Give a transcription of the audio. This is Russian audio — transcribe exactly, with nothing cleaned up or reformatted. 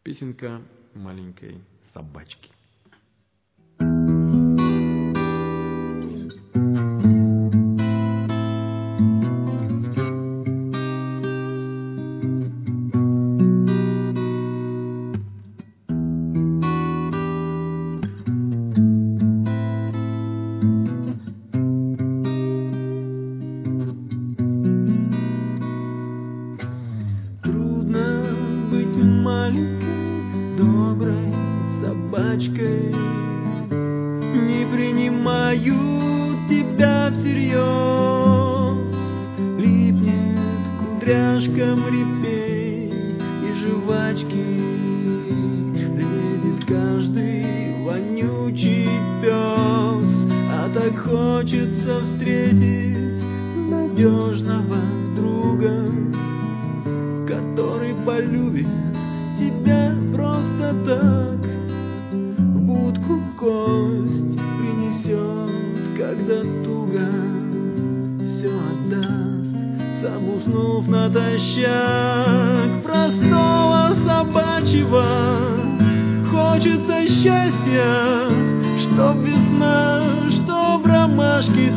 Песенка маленькой собачки. Маленькой, доброй собачкой, не принимают тебя всерьез. Липнет к кудряшкам репей и жвачки, лезет каждый вонючий пес. А так хочется встретить надежного друга, который полюбит тебя просто так, в будку кость принесет, когда туго все отдаст, сам уснув натощак. Простого собачьего хочется счастья, чтоб весна, чтоб ромашки